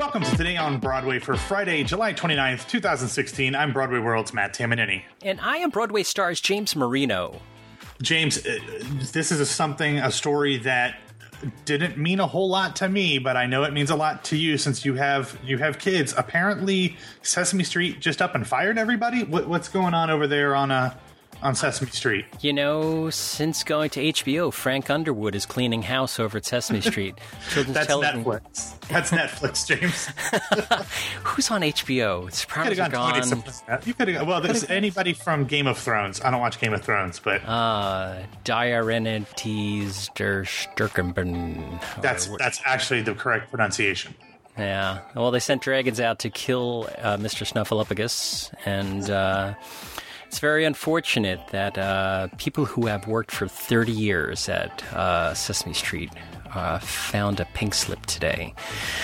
Welcome to Today on Broadway for Friday, July 29th, 2016. I'm Broadway World's Matt Tamanini. And I am Broadway Stars James Marino. James, this is a story that didn't mean a whole lot to me, but I know it means a lot to you since you have kids. Apparently, Sesame Street just up and fired everybody? What's going on over there on Sesame Street? You know, since going to HBO, Frank Underwood is cleaning house over at Sesame Street. That's Netflix. That's Netflix, James. Who's on HBO? It's probably gone. You could have. Well, there's anybody from Game of Thrones. I don't watch Game of Thrones, but Diarenites der Sturkenben. That's actually the correct pronunciation. Yeah. Well, they sent dragons out to kill Mr. Snuffleupagus, and it's very unfortunate that people who have worked for 30 years at Sesame Street found a pink slip today.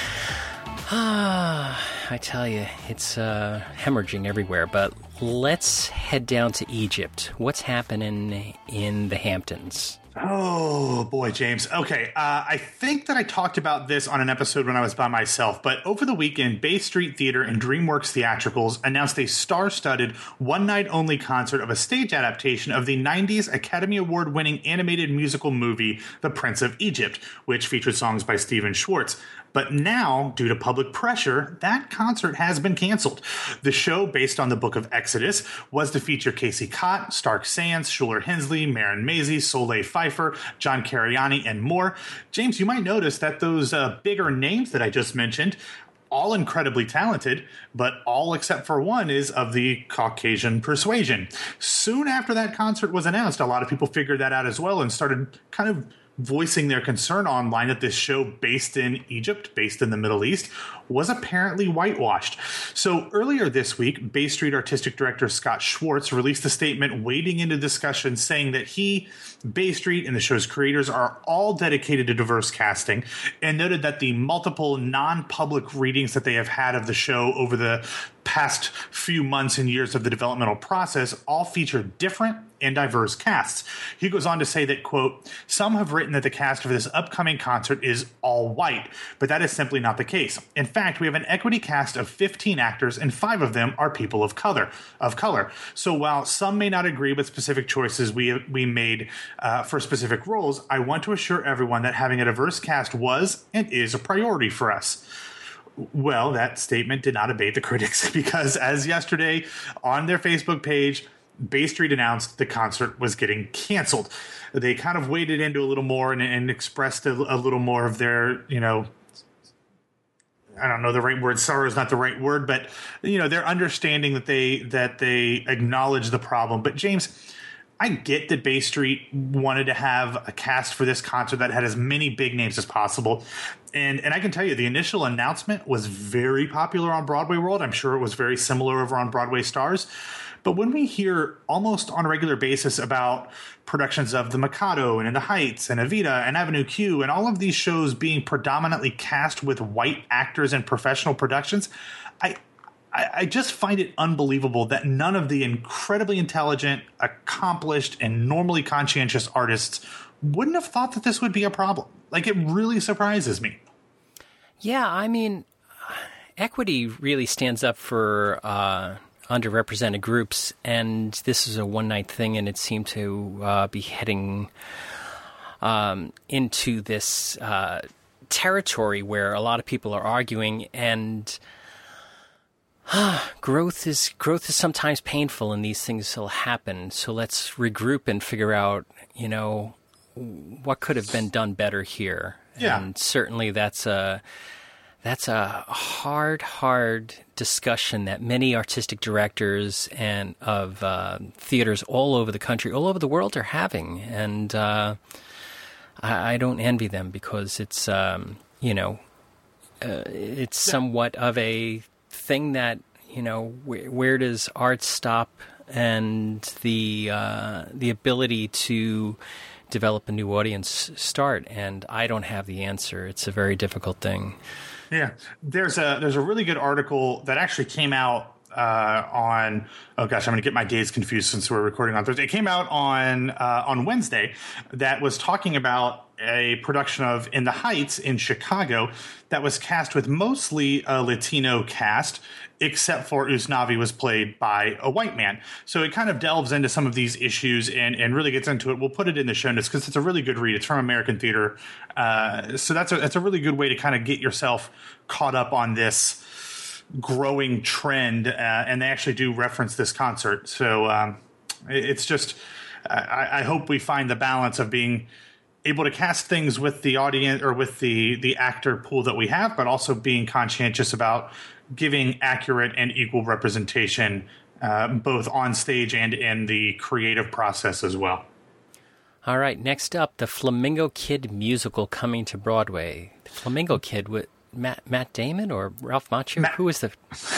I tell you, it's hemorrhaging everywhere. But let's head down to Egypt. What's happening in the Hamptons? Oh, boy, James. Okay, I think that I talked about this on an episode when I was by myself, but over the weekend, Bay Street Theater and DreamWorks Theatricals announced a star-studded, one-night-only concert of a stage adaptation of the 90s Academy Award-winning animated musical movie, The Prince of Egypt, which featured songs by Stephen Schwartz. But now, due to public pressure, that concert has been canceled. The show, based on the Book of Exodus, was to feature Casey Cott, Stark Sands, Shuler Hensley, Marin Mazzie, Soleil Pfeiffer, John Cariani, and more. James, you might notice that those bigger names that I just mentioned, all incredibly talented, but all except for one is of the Caucasian persuasion. Soon after that concert was announced, a lot of people figured that out as well and started kind of voicing their concern online that this show based in Egypt, based in the Middle East, was apparently whitewashed. So earlier this week, Bay Street Artistic Director Scott Schwartz released a statement wading into discussion saying that he, Bay Street, and the show's creators are all dedicated to diverse casting, and noted that the multiple non-public readings that they have had of the show over the past few months and years of the developmental process all feature different and diverse casts. He goes on to say that, quote, "Some have written that the cast for this upcoming concert is all white, but that is simply not the case. In fact, we have an equity cast of 15 actors, and 5 of them are people of color. So while some may not agree with specific choices we made for specific roles, I want to assure everyone that having a diverse cast was and is a priority for us." Well, that statement did not abate the critics because as yesterday on their Facebook page, Bay Street announced the concert was getting canceled. They kind of waded into a little more and expressed a little more of their, I don't know the right word. Sorrow is not the right word, but their understanding that they acknowledge the problem. But James, I get that Bay Street wanted to have a cast for this concert that had as many big names as possible. And I can tell you, the initial announcement was very popular on Broadway World. I'm sure it was very similar over on Broadway Stars. But when we hear almost on a regular basis about productions of The Mikado and In the Heights and Evita and Avenue Q and all of these shows being predominantly cast with white actors in professional productions, I just find it unbelievable that none of the incredibly intelligent, accomplished, and normally conscientious artists wouldn't have thought that this would be a problem. Like, it really surprises me. Yeah, I mean, equity really stands up for underrepresented groups, and this is a one-night thing, and it seemed to be heading into this territory where a lot of people are arguing, and growth is sometimes painful, and these things will happen. So let's regroup and figure out, what could have been done better here. Yeah. And certainly that's a hard discussion that many artistic directors and of theaters all over the country, all over the world are having. And I don't envy them because it's, it's somewhat of a thing that, where does art stop and the ability to develop a new audience start? And I don't have the answer. It's a very difficult thing. Yeah, there's a really good article that actually came out on, oh gosh, I'm going to get my days confused since we're recording on Thursday. It came out on Wednesday that was talking about a production of In the Heights in Chicago that was cast with mostly a Latino cast, except for Usnavi was played by a white man. So it kind of delves into some of these issues and really gets into it. We'll put it in the show notes because it's a really good read. It's from American Theater. So that's a really good way to kind of get yourself caught up on this growing trend. And they actually do reference this concert. So it's just, I hope we find the balance of being able to cast things with the audience or with the actor pool that we have, but also being conscientious about giving accurate and equal representation both on stage and in the creative process as well. All right, next up, the Flamingo Kid musical coming to Broadway. The Flamingo Kid with Matt Damon or Ralph Macchio? Who was the...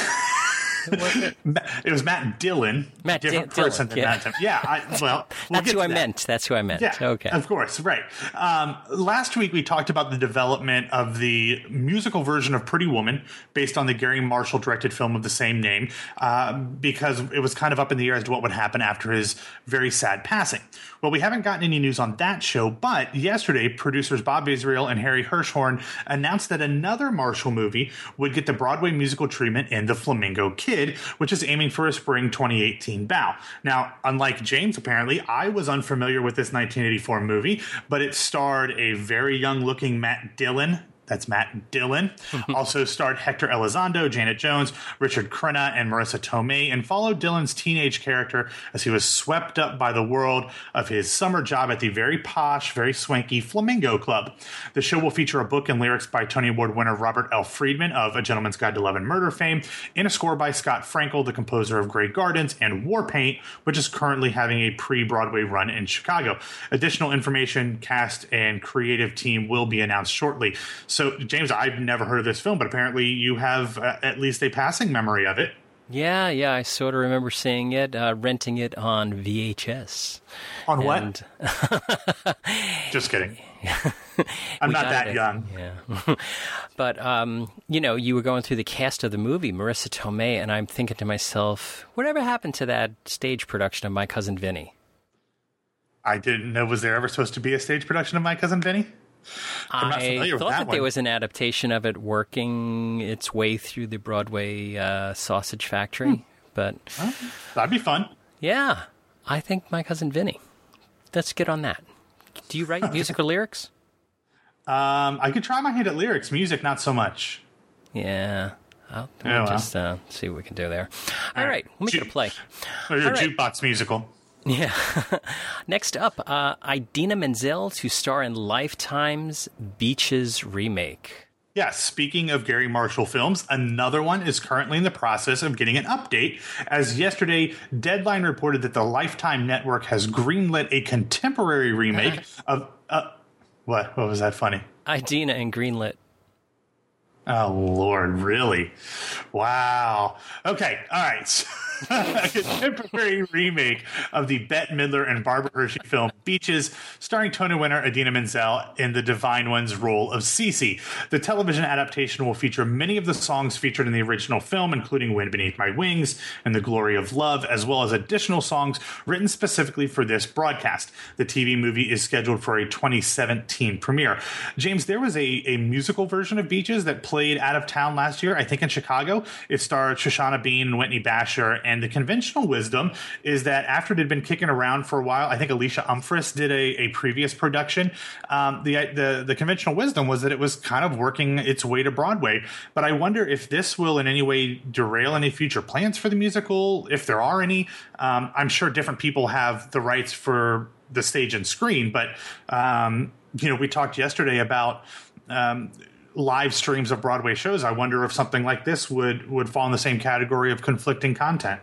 Who was it? It was Matt Dillon. Different person than Matt Damon. Yeah, we'll that's who I meant. That's who I meant. Yeah, okay. Of course, right. Last week we talked about the development of the musical version of Pretty Woman based on the Gary Marshall directed film of the same name because it was kind of up in the air as to what would happen after his very sad passing. Well, we haven't gotten any news on that show, but yesterday producers Bob Israel and Harry Hirschhorn announced that another Marshall movie would get the Broadway musical treatment in The Flamingo Kid, which is aiming for a spring 2018 bow. Now, unlike James, apparently, I was unfamiliar with this 1984 movie, but it starred a very young-looking Matt Dillon. That's Matt Dillon. Also starred Hector Elizondo, Janet Jones, Richard Crenna, and Marissa Tomei, and followed Dillon's teenage character as he was swept up by the world of his summer job at the very posh, very swanky Flamingo Club. The show will feature a book and lyrics by Tony Award winner Robert L. Friedman of A Gentleman's Guide to Love and Murder fame, and a score by Scott Frankel, the composer of Grey Gardens and Warpaint, which is currently having a pre-Broadway run in Chicago. Additional information, cast, and creative team will be announced shortly. So, James, I've never heard of this film, but apparently you have at least a passing memory of it. Yeah, I sort of remember seeing it, renting it on VHS. On what? Just kidding. I'm not that young. Yeah. But, you were going through the cast of the movie, Marissa Tomei, and I'm thinking to myself, whatever happened to that stage production of My Cousin Vinny? I didn't know. Was there ever supposed to be a stage production of My Cousin Vinny? I thought that there was an adaptation of it working its way through the Broadway Sausage Factory, but that'd be fun. Yeah, I think My Cousin Vinny. Let's get on that. Do you write music or lyrics? I could try my hand at lyrics. Music, not so much. Yeah. I'll just see what we can do there. All right, let me get a play. Or your jukebox musical. Yeah. Next up, Idina Menzel to star in Lifetime's Beaches remake. Yes, speaking of Gary Marshall films, another one is currently in the process of getting an update, as yesterday Deadline reported that the Lifetime Network has greenlit a contemporary remake of... What was that funny? Idina and greenlit. Oh, Lord, really? Wow. Okay, all right. A contemporary remake of the Bette Midler and Barbara Hershey film Beaches, starring Tony winner Idina Menzel in the Divine One's role of Cece. The television adaptation will feature many of the songs featured in the original film, including Wind Beneath My Wings and The Glory of Love, as well as additional songs written specifically for this broadcast. The TV movie is scheduled for a 2017 premiere. James, there was a musical version of Beaches that played out of town last year, I think in Chicago. It starred Shoshana Bean and Whitney Basher, and the conventional wisdom is that after it had been kicking around for a while, I think Alicia Umfris did a previous production. The conventional wisdom was that it was kind of working its way to Broadway. But I wonder if this will in any way derail any future plans for the musical, if there are any. I'm sure different people have the rights for the stage and screen, but we talked yesterday about live streams of Broadway shows. I wonder if something like this would fall in the same category of conflicting content.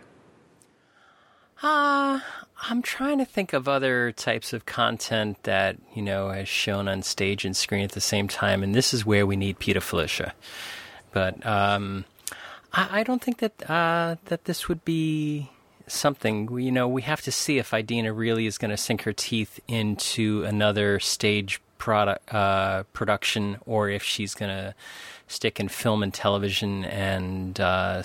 I'm trying to think of other types of content that, has shown on stage and screen at the same time, and this is where we need Peter Felicia. But I don't think that that this would be something. We have to see if Idina really is going to sink her teeth into another stage production, or if she's going to stick in film and television and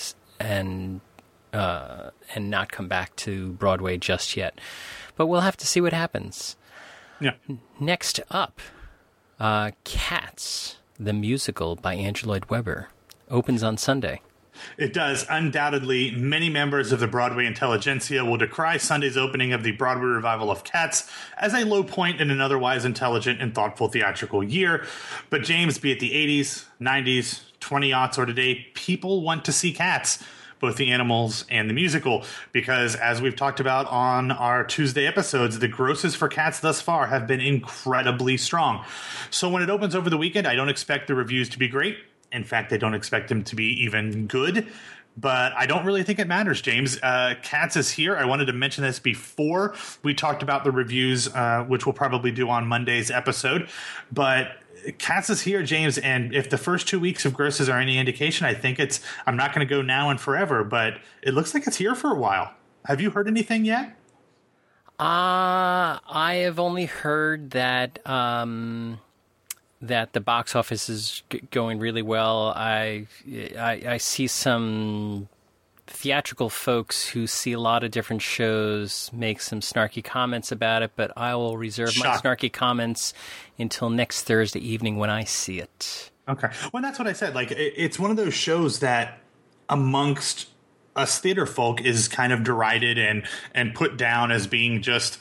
not come back to Broadway just yet. But we'll have to see what happens. Yeah. Next up, Cats, the musical by Andrew Lloyd Webber, opens on Sunday. It does. Undoubtedly, many members of the Broadway intelligentsia will decry Sunday's opening of the Broadway revival of Cats as a low point in an otherwise intelligent and thoughtful theatrical year. But James, be it the 80s, 90s, 20-aughts, or today, people want to see Cats, both the animals and the musical, because as we've talked about on our Tuesday episodes, the grosses for Cats thus far have been incredibly strong. So when it opens over the weekend, I don't expect the reviews to be great. In fact, I don't expect them to be even good, but I don't really think it matters, James. Cats is here. I wanted to mention this before we talked about the reviews, which we'll probably do on Monday's episode, but Cats is here, James, and if the first 2 weeks of grosses are any indication, I think I'm not going to go now and forever, but it looks like it's here for a while. Have you heard anything yet? I have only heard that that the box office is going really well. I see some theatrical folks who see a lot of different shows make some snarky comments about it, but I will reserve my snarky comments until next Thursday evening when I see it. Okay. Well, that's what I said. Like, it's one of those shows that amongst us theater folk is kind of derided and put down as being just,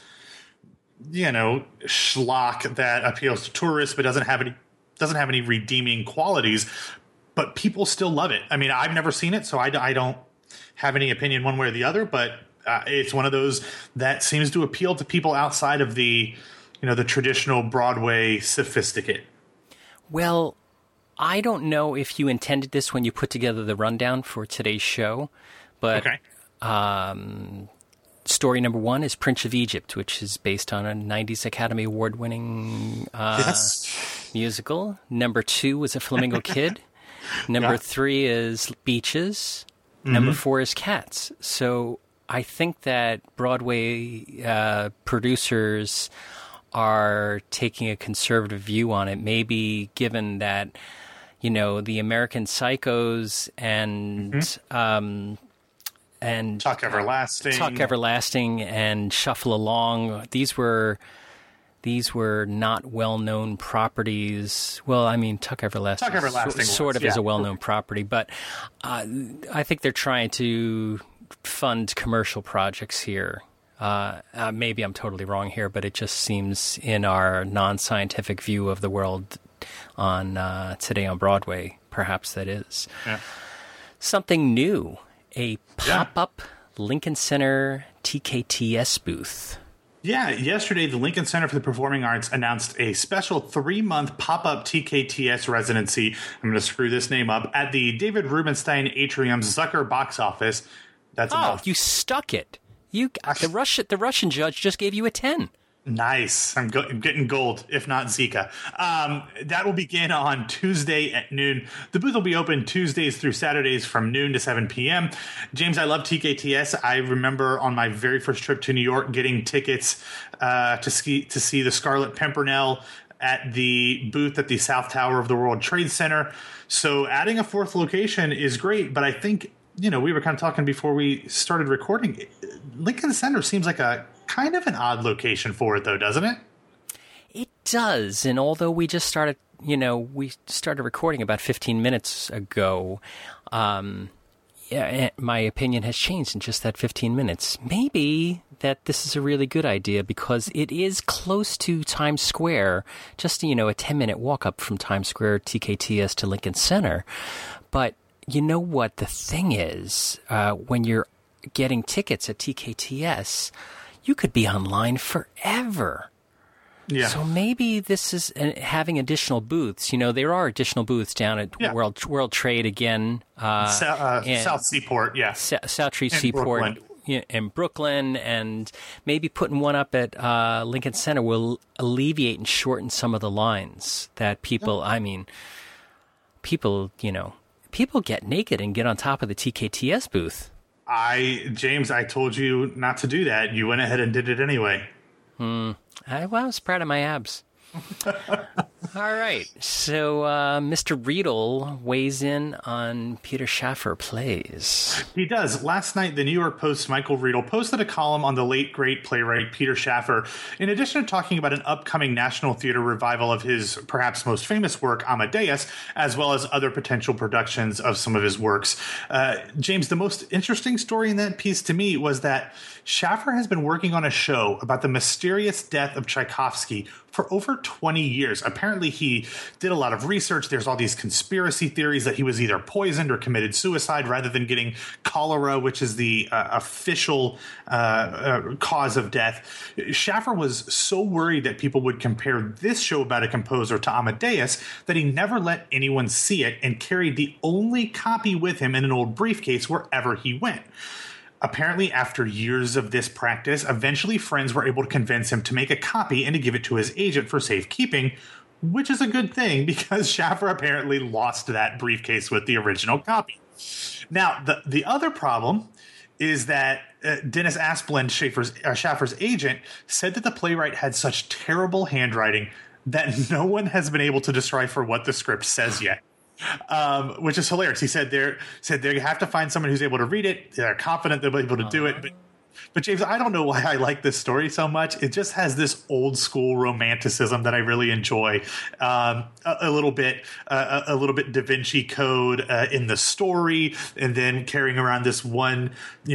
schlock that appeals to tourists but doesn't have any redeeming qualities, but people still love it. I mean, I've never seen it, so I don't have any opinion one way or the other, but it's one of those that seems to appeal to people outside of the traditional Broadway sophisticate. Well, I don't know if you intended this when you put together the rundown for today's show, but okay. Story number 1 is Prince of Egypt, which is based on a 90s Academy Award-winning musical. Number 2 was A Flamingo Kid. Number 3 is Beaches. Mm-hmm. Number 4 is Cats. So I think that Broadway producers are taking a conservative view on it, maybe given that, the American Psychos and... and Tuck Everlasting and Shuffle Along. These were not well-known properties. Well, I mean, Tuck Everlasting sort of is a well-known property, but I think they're trying to fund commercial projects here. Maybe I'm totally wrong here, but it just seems in our non-scientific view of the world on Today on Broadway, perhaps that is. Yeah. Something new. A pop-up Lincoln Center TKTS booth. Yeah, yesterday the Lincoln Center for the Performing Arts announced a special 3-month pop-up TKTS residency. I'm going to screw this name up. At the David Rubenstein Atrium's Zucker box office. That's enough. You stuck it. The Russian judge just gave you a 10. Nice. I'm getting gold, if not Zika. That will begin on Tuesday at noon. The booth will be open Tuesdays through Saturdays from noon to 7 p.m. James, I love TKTS. I remember on my very first trip to New York getting tickets to see the Scarlet Pimpernel at the booth at the South Tower of the World Trade Center. So adding a 4th location is great, but I think, we were kind of talking before we started recording. Lincoln Center seems like a kind of an odd location for it, though, doesn't it? It does, and although we just started, recording about 15 minutes ago, my opinion has changed in just that 15 minutes. Maybe that this is a really good idea because it is close to Times Square, just, a 10-minute walk up from Times Square, TKTS to Lincoln Center. But you know what the thing is, when you're getting tickets at TKTS, you could be online forever. Yeah. So maybe this is having additional booths. There are additional booths down at World Trade again. South Seaport, yeah. South Tree Seaport in Brooklyn. And maybe putting one up at Lincoln Center will alleviate and shorten some of the lines that people, people get naked and get on top of the TKTS booth. James, I told you not to do that. You went ahead and did it anyway. I was proud of my abs. All right. So Mr. Riedel weighs in on Peter Shaffer Plays. He does. Last night, the New York Post's Michael Riedel posted a column on the late, great playwright Peter Shaffer. In addition to talking about an upcoming National Theater revival of his perhaps most famous work, Amadeus, as well as other potential productions of some of his works. James, the most interesting story in that piece to me was that Shaffer has been working on a show about the mysterious death of Tchaikovsky for over 20 years. Apparently, he did a lot of research. There's all these conspiracy theories that he was either poisoned or committed suicide rather than getting cholera, which is the official cause of death. Shaffer was so worried that people would compare this show about a composer to Amadeus that he never let anyone see it and carried the only copy with him in an old briefcase wherever he went. Apparently, after years of this practice, eventually friends were able to convince him to make a copy and to give it to his agent for safekeeping, which is a good thing because Shaffer apparently lost that briefcase with the original copy. Now, the other problem is that Dennis Asplund, Shaffer's agent, said that the playwright had such terrible handwriting that no one has been able to decipher what the script says yet. Which is hilarious. He said they have to find someone who's able to read it. They're confident they'll be able to do it. But James, I don't know why I like this story so much. It just has this old school romanticism that I really enjoy. A little bit Da Vinci Code in the story, and then carrying around this one,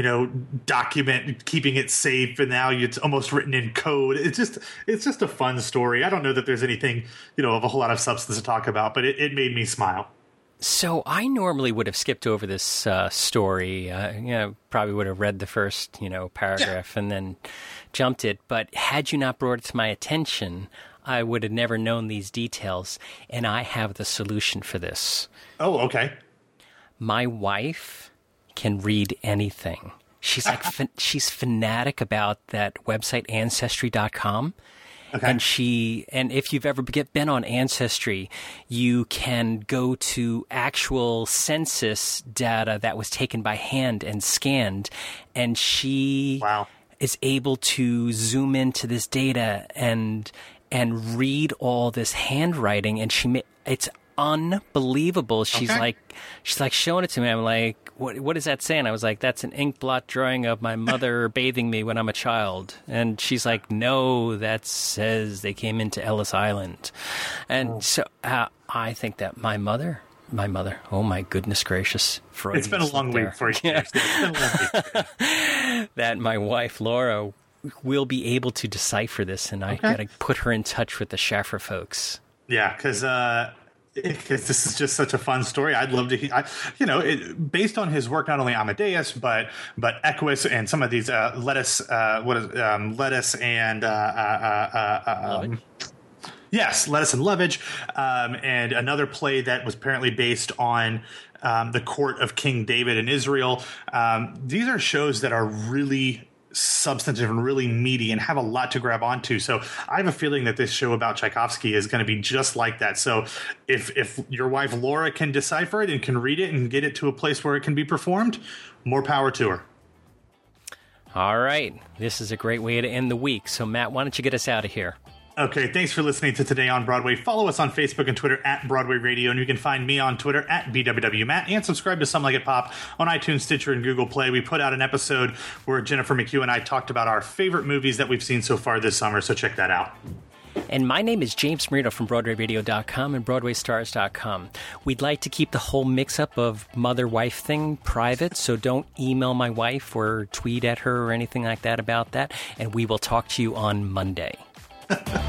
document, keeping it safe, and now it's almost written in code. It's just a fun story. I don't know that there's anything of a whole lot of substance to talk about, but it made me smile. So I normally would have skipped over this story. Probably would have read the first, paragraph and then jumped it. But had you not brought it to my attention, I would have never known these details. And I have the solution for this. Oh, okay. My wife can read anything. She's like she's fanatic about that website Ancestry.com. Okay. And if you've ever been on Ancestry, you can go to actual census data that was taken by hand and scanned, and she is able to zoom into this data and read all this handwriting, and it's unbelievable. She's like showing it to me. I'm like, what is that saying? I was like, that's an ink blot drawing of my mother bathing me when I'm a child. And she's like, no, that says they came into Ellis Island. And so I think that my mother, oh my goodness gracious. It's been a long week for you. Yeah. That my wife, Laura, will be able to decipher this. And I got to put her in touch with the Shaffer folks. Yeah, because this is just such a fun story. I'd love to hear, based on his work, not only Amadeus, but Equus and some of these Lettuce and Lettuce and Lovage, and another play that was apparently based on the court of King David in Israel. These are shows that are really substantive and really meaty and have a lot to grab onto. So I have a feeling that this show about Tchaikovsky is going to be just like that. So if your wife Laura can decipher it and can read it and get it to a place where it can be performed, more power to her. All right. This is a great way to end the week. So Matt, why don't you get us out of here? Okay, thanks for listening to Today on Broadway. Follow us on Facebook and Twitter at Broadway Radio, and you can find me on Twitter at BWWMatt, and subscribe to Some Like It Pop on iTunes, Stitcher, and Google Play. We put out an episode where Jennifer McHugh and I talked about our favorite movies that we've seen so far this summer, so check that out. And my name is James Marino from BroadwayRadio.com and BroadwayStars.com. We'd like to keep the whole mix-up of mother-wife thing private, so don't email my wife or tweet at her or anything like that about that, and we will talk to you on Monday.